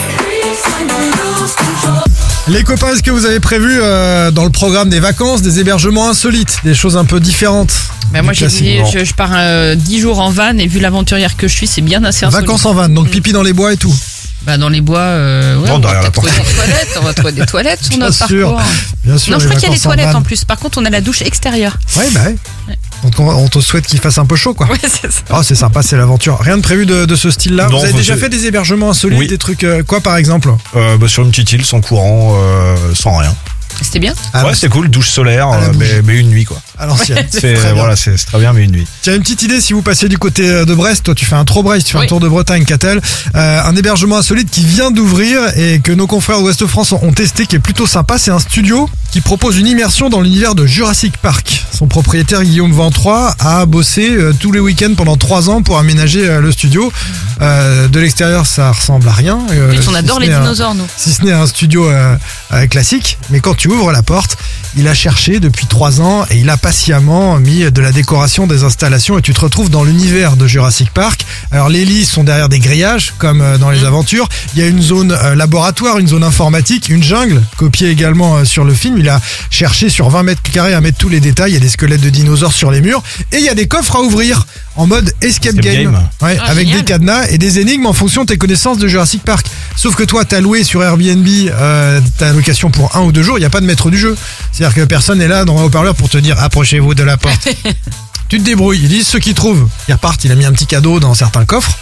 Les copains, est-ce que vous avez prévu dans le programme des vacances des hébergements insolites, des choses un peu différentes? Bah moi j'ai dit, je pars 10 jours en van et vu l'aventurière que je suis, c'est bien assez insolite. Vacances en van, donc pipi dans les bois et tout. Bah dans les bois, ouais, on va trouver des toilettes, on va trouver des toilettes sur notre parcours. Bien sûr. Non, je crois qu'il y a des toilettes en plus. Par contre, on a la douche extérieure. Ouais, bah ouais. Donc on te souhaite qu'il fasse un peu chaud, quoi. Ouais, c'est ça. Oh, c'est sympa, c'est l'aventure. Rien de prévu de ce style-là. Non, vous avez déjà fait des hébergements insolites, oui. Des trucs quoi par exemple? Sur une petite île, sans courant, sans rien. C'était bien. Ouais, c'est cool, douche solaire, mais une nuit quoi. À l'ancienne. C'est très bien, mais une nuit. Tu as une petite idée si vous passez du côté de Brest, toi tu fais un trop Brest, tu fais un tour de Bretagne, Catel, un hébergement insolite qui vient d'ouvrir et que nos confrères d'Ouest France ont testé, qui est plutôt sympa. C'est un studio qui propose une immersion dans l'univers de Jurassic Park. Son propriétaire Guillaume Ventroy a bossé tous les week-ends pendant 3 ans pour aménager le studio. De l'extérieur, ça ressemble à rien. On adore les dinosaures, nous. Si ce n'est un studio classique, mais quand tu ouvres la porte, il a cherché depuis 3 ans et il a patiemment mis de la décoration, des installations, et tu te retrouves dans l'univers de Jurassic Park. Alors les lits sont derrière des grillages comme dans les aventures. Il y a une zone laboratoire, une zone informatique, une jungle copiée également sur le film. Il a cherché sur 20 mètres carrés à mettre tous les détails. Il y a des squelettes de dinosaures sur les murs et il y a des coffres à ouvrir en mode escape game. Ouais, avec génial. des cadenas et des énigmes en fonction de tes connaissances de Jurassic Park. Sauf que toi, t'as loué sur Airbnb ta location pour 1 ou 2 jours. Il n'y a pas de maître du jeu. C'est-à-dire que personne n'est là dans un haut-parleur pour te dire approchez-vous de la porte. Tu te débrouilles. Ils disent ceux qui trouvent. Ils repartent. Il a mis un petit cadeau dans certains coffres.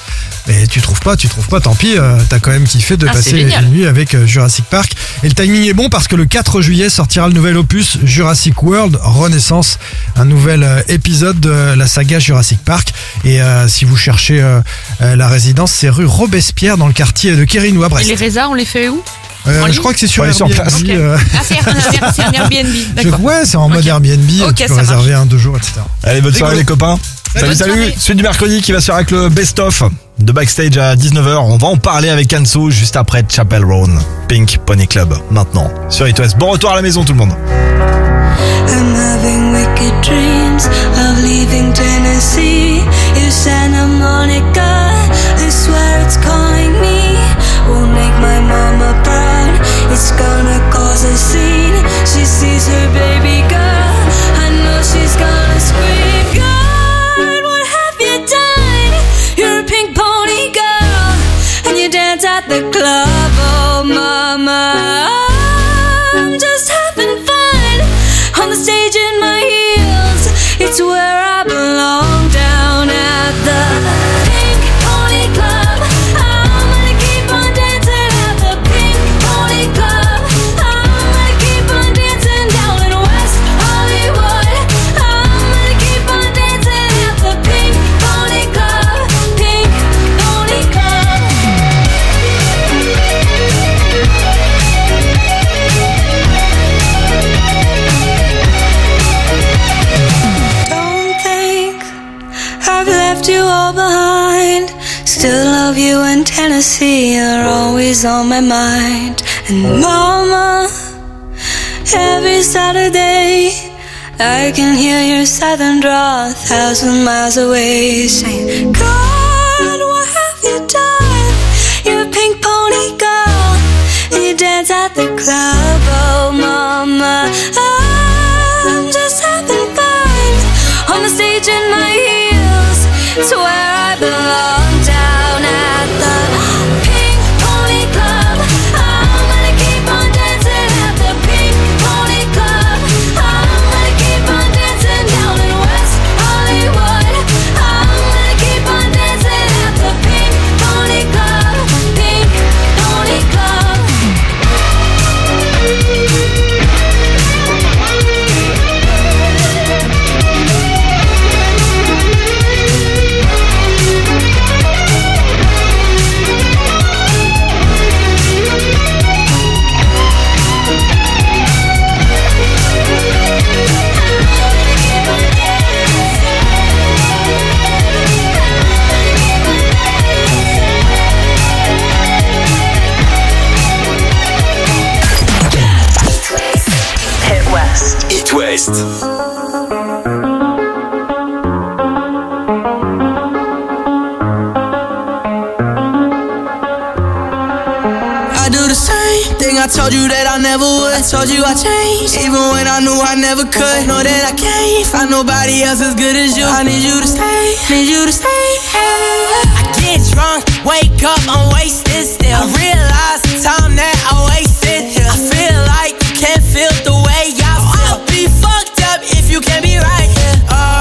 Mais tu trouves pas, tant pis, t'as quand même kiffé de passer une nuit avec Jurassic Park. Et le timing est bon parce que le 4 juillet sortira le nouvel opus Jurassic World Renaissance, un nouvel épisode de la saga Jurassic Park. Et si vous cherchez la résidence, c'est rue Robespierre dans le quartier de Kérinois, Brest. Et les résas, on les fait où? Je crois que c'est sur Airbnb. Place. Okay. C'est un Airbnb, d'accord. Ouais, c'est en mode Airbnb, tu peux réserver 1-2 jours, etc. Allez, bonne soirée les copains. Salut. Suite du mercredi qui va se faire avec le best-of de Backstage à 19h. On va en parler avec Anso juste après Chapel Roan, Pink Pony Club, maintenant sur It West. Bon retour à la maison tout le monde. I'm having wicked dreams of leaving Tennessee. In Santa Monica, I swear it's calling me. Won't make my mama proud. It's gonna cause a scene. She sees her baby girl. I know she's gonna scream. God, what have you done? You're a pink pony girl, and you dance at the club. Oh, mama, I'm just having fun on the stage in my heels. It's where I belong, down at the Pink Pony Club. I'm gonna keep on dancing at the Pink Pony Club. I'm gonna keep on dancing down in West Hollywood. I'm gonna keep on dancing at the Pink Pony Club. Pink Pony Club. Don't think I've left you all behind. Still love you in Tennessee, you're always on my mind. And mama, every Saturday I can hear your southern drawl 1,000 miles away, saying, God, what have you done? You're a pink pony girl, and you dance at the club. Oh, mama, I'm just having fun on the stage in my heels. It's where I belong, down at the Pink Pony Club. I'm gonna keep on dancing at the Pink Pony Club. I'm gonna keep on dancing down in West Hollywood. I'm gonna keep on dancing at the Pink Pony Club. Pink Pony Club. Hit West. It West. I do the same thing I told you that I never would. I told you I changed, even when I knew I never could. Know that I can't find nobody else as good as you. I need you to stay, need you to stay. I get drunk, wake up, I'm wasted still. I realize the time that I wasted here. I feel like you can't feel the way I feel. I'll be fucked up if you can't be right here.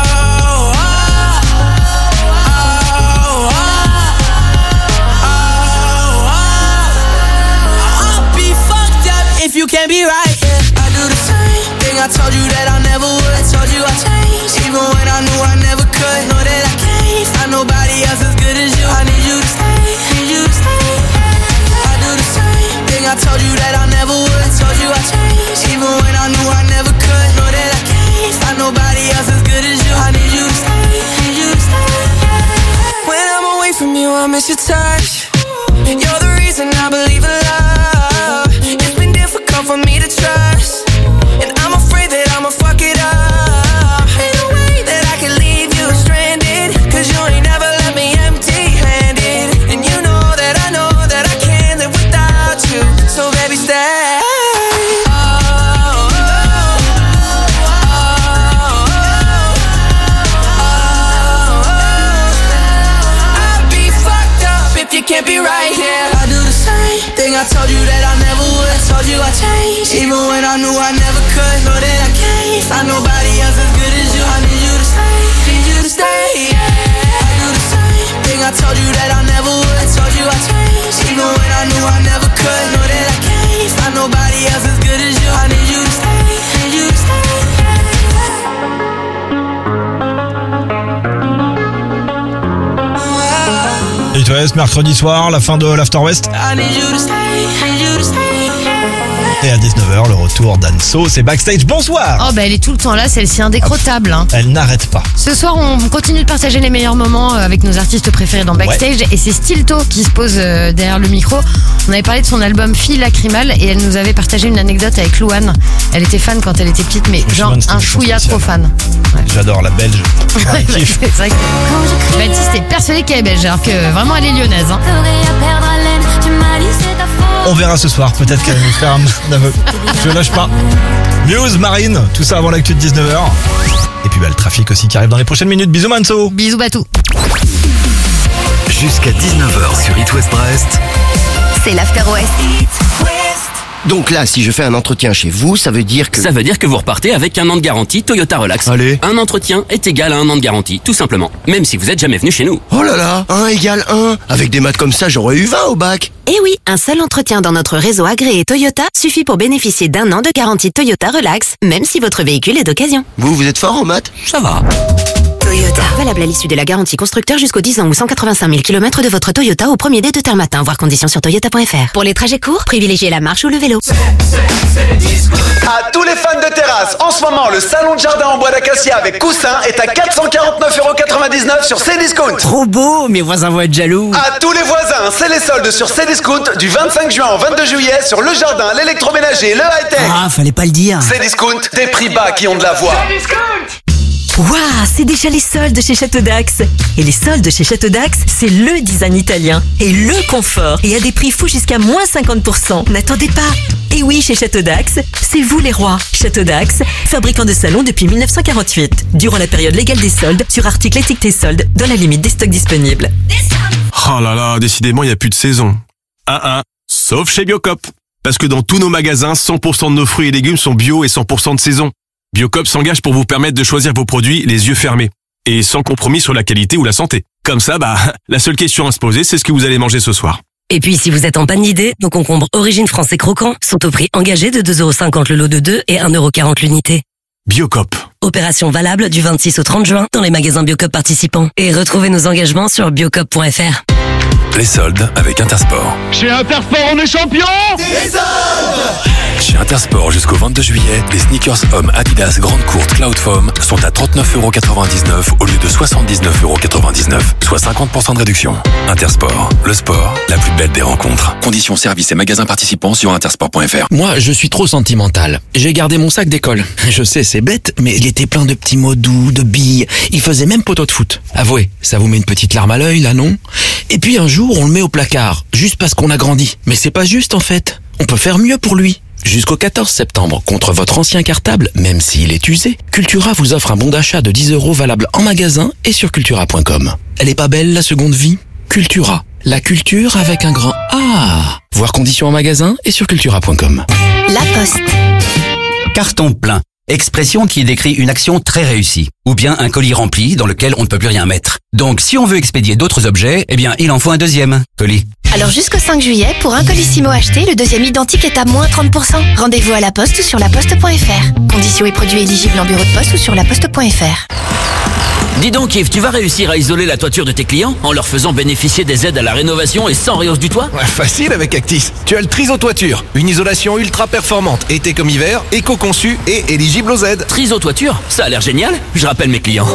If you can't be right, yeah. I do the same thing I told you that I never would. I told you I changed, even when I knew I never could. Know that I can't find nobody else as good as you. I need you to stay, need you to stay. I do the same thing I told you that I never would. I told you I changed, even when I knew I never could. Know that I can't find nobody else as good as you. I need you to stay, need you to stay. When I'm away from you, I miss your touch. You're the reason I believe in love. It's been difficult for me to trust, and I'm afraid that I'ma fuck it up. Ain't no way that I can leave you stranded, 'cause you ain't never left me empty-handed. And you know that I can't live without you. So baby, stay. I'd be fucked up if you can't be right here. I do the same thing I told you that I never would. I told you I changed, even when I knew I never could. Know that I can't find nobody else as good as you. I need you to stay, need you to stay. I do the same thing I told you that I never would. you, I changed. Even when I knew I never could. Know that I can't find nobody else as good as you. I need you to stay, need you to stay. Et toi, mercredi soir, la fin de l'After West. I need you to stay, need you to stay. Et à 19h, le retour d'Anso, c'est Backstage. Bonsoir. Oh bah elle est tout le temps là, celle-ci indécrottable. Hein. Elle n'arrête pas. Ce soir, on continue de partager les meilleurs moments avec nos artistes préférés dans Backstage. Ouais. Et c'est Stilto qui se pose derrière le micro. On avait parlé de son album Fille Lacrymale et elle nous avait partagé une anecdote avec Louane. Elle était fan quand elle était petite, mais genre un chouïa trop fan. Ouais. J'adore la belge. C'est vrai que Baptiste est persuadé qu'elle est belge, alors que vraiment elle est lyonnaise. Hein. On verra ce soir, peut-être qu'elle va nous faire un aveu. Je lâche pas. Muse, Marine, tout ça avant l'actu de 19h. Et puis le trafic aussi qui arrive dans les prochaines minutes. Bisous Manso. Bisous Batou. Jusqu'à 19h sur It West Brest. C'est l'After West. Donc là, si je fais un entretien chez vous, ça veut dire que... Ça veut dire que vous repartez avec un an de garantie Toyota Relax. Allez. Un entretien est égal à un an de garantie, tout simplement. Même si vous êtes jamais venu chez nous. Oh là là, 1 égale 1. Avec des maths comme ça, j'aurais eu 20 au bac. Eh oui, un seul entretien dans notre réseau agréé Toyota suffit pour bénéficier d'un an de garantie Toyota Relax, même si votre véhicule est d'occasion. Vous êtes fort en maths? Ça va. Toyota. Valable à l'issue de la garantie constructeur jusqu'aux 10 ans ou 185 000 km de votre Toyota au premier dé de terre matin. Voir conditions sur toyota.fr. Pour les trajets courts, privilégiez la marche ou le vélo. À tous les fans de terrasse, en ce moment, le salon de jardin en bois d'acacia avec coussin est à 449,99€ sur Cdiscount. Trop beau, mes voisins vont être jaloux. À tous les voisins, c'est les soldes sur Cdiscount du 25 juin au 22 juillet sur le jardin, l'électroménager, le high-tech. Ah, fallait pas le dire. Cdiscount, des prix bas qui ont de la voix. Waouh, c'est déjà les soldes chez Château d'Axe. Et les soldes chez Château d'Axe, c'est le design italien et le confort. Et à des prix fous jusqu'à moins 50%. N'attendez pas. Et oui, chez Château d'Axe, c'est vous les rois. Château d'Axe, fabricant de salons depuis 1948. Durant la période légale des soldes, sur articles étiquetés soldes, dans la limite des stocks disponibles. Oh là là, décidément, il n'y a plus de saison. Sauf chez Biocop. Parce que dans tous nos magasins, 100% de nos fruits et légumes sont bio et 100% de saison. Biocop s'engage pour vous permettre de choisir vos produits les yeux fermés. Et sans compromis sur la qualité ou la santé. Comme ça, la seule question à se poser, c'est ce que vous allez manger ce soir. Et puis, si vous êtes en panne d'idées, nos concombres Origine français croquants sont au prix engagé de 2,50€ le lot de 2 et 1,40€ l'unité. Biocop. Opération valable du 26 au 30 juin dans les magasins Biocop participants. Et retrouvez nos engagements sur biocop.fr. Les soldes avec Intersport. Chez Intersport, on est champion. Des soldes. Chez Intersport, jusqu'au 22 juillet, les sneakers hommes Adidas Grande Courte Cloud Foam sont à 39,99€ au lieu de 79,99€, soit 50% de réduction. Intersport, le sport, la plus belle des rencontres. Conditions, services et magasins participants sur intersport.fr. Moi, je suis trop sentimental. J'ai gardé mon sac d'école. Je sais, c'est bête, mais il était plein de petits mots doux, de billes. Il faisait même poteau de foot. Avouez, ça vous met une petite larme à l'œil, là, non? Et puis un jour, on le met au placard, juste parce qu'on a grandi. Mais c'est pas juste, en fait. On peut faire mieux pour lui. Jusqu'au 14 septembre, contre votre ancien cartable, même s'il est usé, Cultura vous offre un bon d'achat de 10€ valable en magasin et sur cultura.com. Elle est pas belle, la seconde vie? Cultura. La culture avec un grand A. Voir conditions en magasin et sur cultura.com. La Poste. Carton plein. Expression qui décrit une action très réussie. Ou bien un colis rempli dans lequel on ne peut plus rien mettre. Donc si on veut expédier d'autres objets, eh bien il en faut un deuxième colis. Alors jusqu'au 5 juillet, pour un colissimo acheté, le deuxième identique est à moins 30%. Rendez-vous à la Poste ou sur laposte.fr. Conditions et produits éligibles en bureau de poste ou sur laposte.fr. Dis donc Yves, tu vas réussir à isoler la toiture de tes clients en leur faisant bénéficier des aides à la rénovation et sans réhausse du toit? Ouais, facile avec Actis. Tu as le Triso Toiture, une isolation ultra performante, été comme hiver, éco-conçue et éligible aux aides. Triso Toiture, ça a l'air génial. Je rappelle mes clients.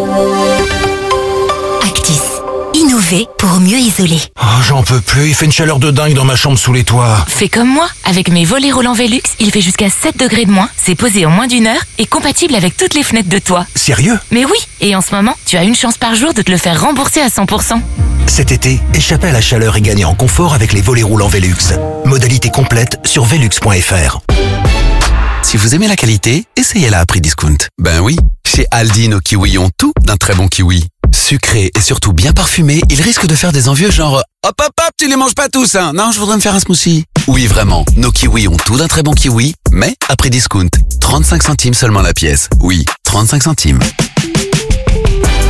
Actis. Innover pour mieux isoler. Oh, j'en peux plus, il fait une chaleur de dingue dans ma chambre sous les toits. Fais comme moi, avec mes volets roulants Velux, il fait jusqu'à 7 degrés de moins, c'est posé en moins d'1 heure et compatible avec toutes les fenêtres de toit. Sérieux? Mais oui, et en ce moment, tu as une chance par jour de te le faire rembourser à 100%. Cet été, échappez à la chaleur et gagnez en confort avec les volets roulants Velux. Modalité complète sur velux.fr. Si vous aimez la qualité, essayez-la à prix discount. Ben oui, chez Aldi, nos kiwis ont tout d'un très bon kiwi. Sucré et surtout bien parfumé, ils risquent de faire des envieux genre « Hop hop hop, tu les manges pas tous, hein? Non, je voudrais me faire un smoothie. » Oui, vraiment, nos kiwis ont tout d'un très bon kiwi, mais à prix discount. 35 centimes seulement la pièce. Oui, 35 centimes.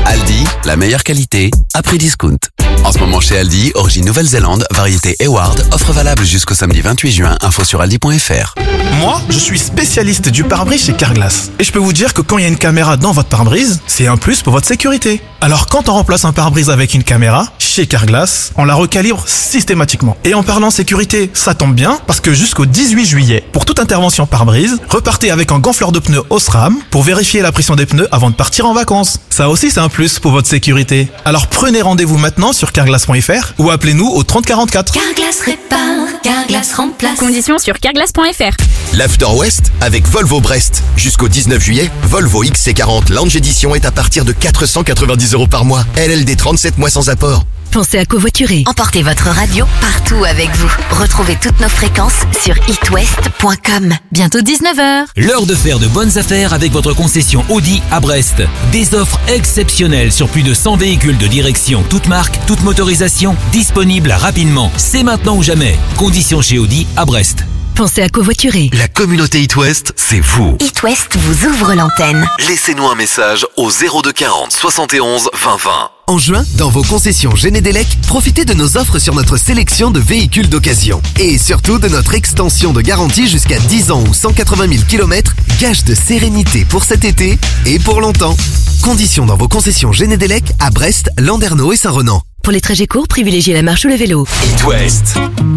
Aldi, la meilleure qualité, à prix discount. En ce moment chez Aldi, origine Nouvelle-Zélande, variété Eward, offre valable jusqu'au samedi 28 juin, info sur aldi.fr. Moi, je suis spécialiste du pare-brise chez Carglass. Et je peux vous dire que quand il y a une caméra dans votre pare-brise, c'est un plus pour votre sécurité. Alors quand on remplace un pare-brise avec une caméra, chez Carglass, on la recalibre systématiquement. Et en parlant sécurité, ça tombe bien, parce que jusqu'au 18 juillet, pour toute intervention pare-brise, repartez avec un gonfleur de pneus Osram pour vérifier la pression des pneus avant de partir en vacances. Ça aussi, c'est un plus pour votre sécurité. Alors prenez rendez-vous maintenant sur carglass.fr ou appelez-nous au 3044. Carglass répare, Carglass remplace. Conditions sur carglass.fr. L'After West avec Volvo Brest. Jusqu'au 19 juillet, Volvo XC40 Lounge Edition est à partir de 490 € par mois. LLD 37 mois sans apport. Pensez à covoiturer. Emportez votre radio partout avec vous. Retrouvez toutes nos fréquences sur itwest.com. Bientôt 19h. L'heure de faire de bonnes affaires avec votre concession Audi à Brest. Des offres exceptionnelles sur plus de 100 véhicules de direction, toutes marques, toutes motorisations, disponibles rapidement. C'est maintenant ou jamais. Conditions chez Audi à Brest. Pensez à covoiturer. La communauté It West, c'est vous. It West vous ouvre l'antenne. Laissez-nous un message au 02 40 71 20 20. En juin, dans vos concessions Génédélec, profitez de nos offres sur notre sélection de véhicules d'occasion. Et surtout de notre extension de garantie jusqu'à 10 ans ou 180 000 km, gage de sérénité pour cet été et pour longtemps. Conditions dans vos concessions Génédélec à Brest, Landerneau et Saint-Renan. Pour les trajets courts, privilégiez la marche ou le vélo. It West.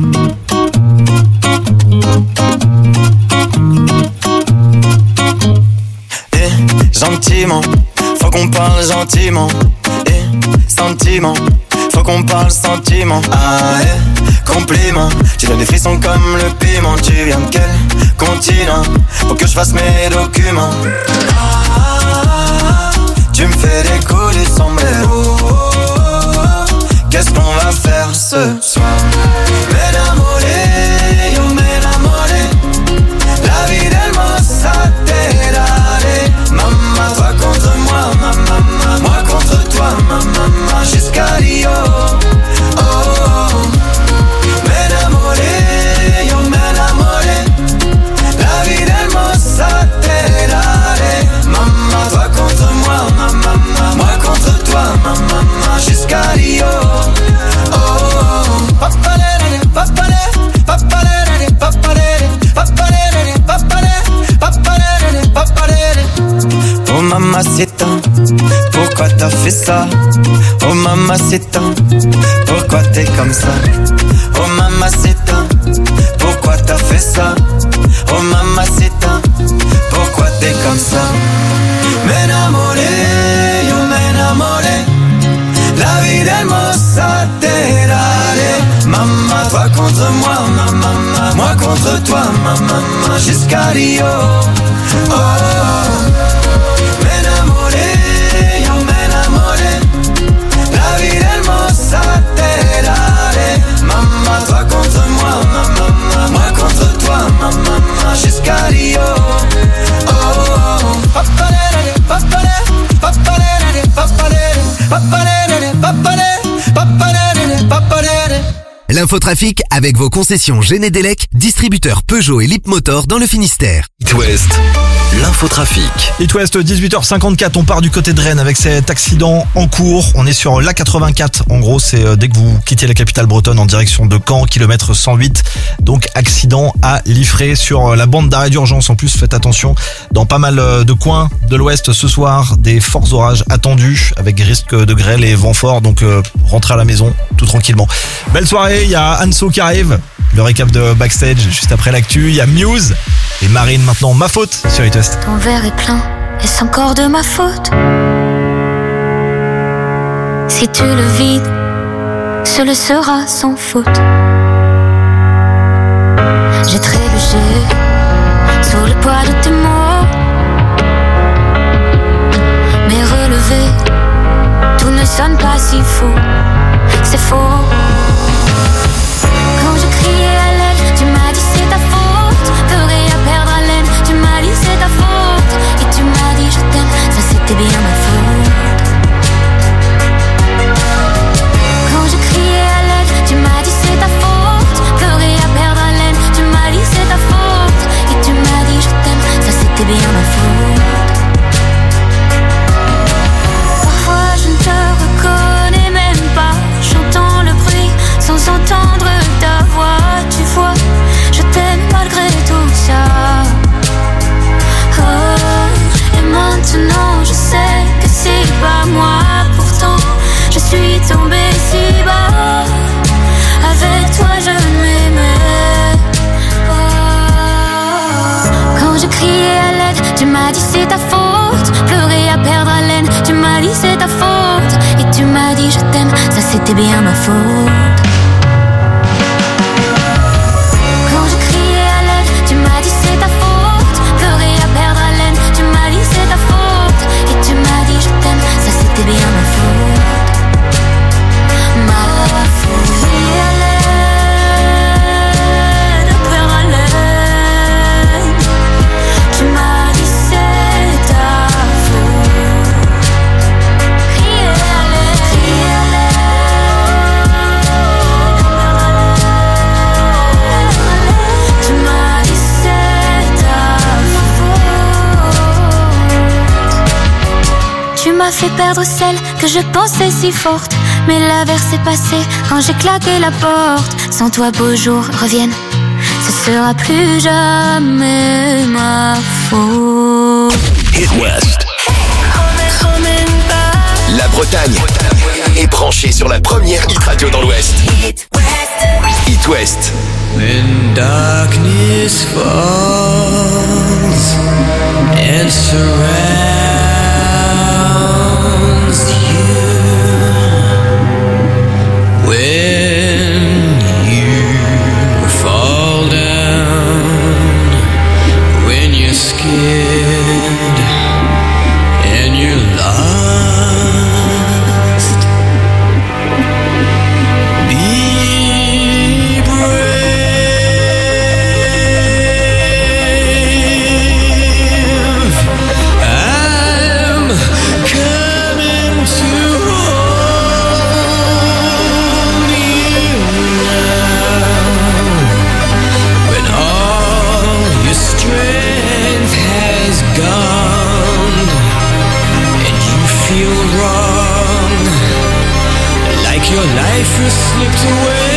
Gentiment, faut qu'on parle gentiment. Sentiment, faut qu'on parle sentiment. Ah, compliment, tu donnes des frissons comme le piment. Tu viens de quel continent? Faut que je fasse mes documents. Tu me fais décoller le sombrero. Qu'est-ce qu'on va faire ce soir? M'enamoré, yo m'enamoré. La vie del mozzarella. Maman, toi contre moi, maman, moi contre toi, maman, jusqu'à Rio. Oh, oh. M'enamoré, yo m'enamoré. La vie del mozzarella. Maman, toi contre moi, maman, moi contre toi, maman, jusqu'à Rio. Oh, oh. Papalere, papalere, papalere, papalere, papalere, papalere, papalere, papalere. Oh mamacita, pourquoi t'as fait ça? Oh mamacita, pourquoi t'es comme ça? Oh mamacita, pourquoi t'as fait ça? Oh mamacita, pourquoi t'es comme ça? M'enamoré, yo m'enamoré. La vie del mozzarella. Maman, toi contre moi, maman, moi contre toi, maman, jusqu'à Rio. Oh, oh. M'enamoré, yo m'enamoré. La vie del mozzarella. Maman, toi contre moi, maman, moi contre toi, maman, jusqu'à Rio. Oh, oh. Papalere, papalere, papalere, papalere, papalere, papalere, papalere, papalere. L'infotrafic avec vos concessions Génédélec, distributeur Peugeot et Leapmotor dans le Finistère. It West, l'infotrafic. It West, 18h54, on part du côté de Rennes avec cet accident en cours. On est sur l'A84, en gros c'est dès que vous quittez la capitale bretonne en direction de Caen, kilomètre 108. Donc accident à Liffré sur la bande d'arrêt d'urgence. En plus faites attention, dans pas mal de coins de l'ouest ce soir, des forts orages attendus avec risque de grêle et vent fort. Donc rentrez à la maison tout tranquillement. Belle soirée. Il y a Anso qui arrive, le récap de Backstage juste après l'actu. Il y a Muse et Marine maintenant. Ma faute sur It West. Ton verre est plein et c'est encore de ma faute. Si tu le vides, ce le sera sans faute. J'ai trébuché sous le poids de tes mots, mais relevé, tout ne sonne pas si faux. C'est faux. Quand je criais à l'aide, tu m'as dit c'est ta faute. Ferais à perdre haleine, tu m'as dit c'est ta faute. Et tu m'as dit je t'aime, ça c'était bien ma faute. Quand je criais à l'aide, tu m'as dit c'est ta faute. Ferais à perdre haleine, tu m'as dit c'est ta faute. Et tu m'as dit je t'aime, ça reconnais même pas. J'entends le bruit sans entendre ta voix. Tu vois, je t'aime malgré tout ça. Oh, et maintenant je sais que c'est pas moi. Pourtant je suis tombée si bas. Avec toi je m'aimais pas. Quand je criais à l'aide, tu m'as dit c'est ta faute. Pleurer à perdre haleine, tu m'as dit c'est ta faute. Et tu m'as dit je t'aime, ça c'était bien ma faute. Quand je criais à l'aide, tu m'as dit c'est ta faute. Pleurer à perdre haleine, tu m'as dit c'est ta faute. Et tu m'as dit je t'aime, ça c'était bien ma faute. Ma faute. Tu m'as fait perdre celle que je pensais si forte. Mais l'averse est passée quand j'ai claqué la porte. Sans toi beaux jours reviennent, ce sera plus jamais ma faute. Hit West. La Bretagne est branchée sur la première hit radio dans l'Ouest. Hit West. When darkness falls and surrounds when you fall down, when you're scared and you're lost, be brave. I'm coming to gone and you feel wrong, like your life has slipped away.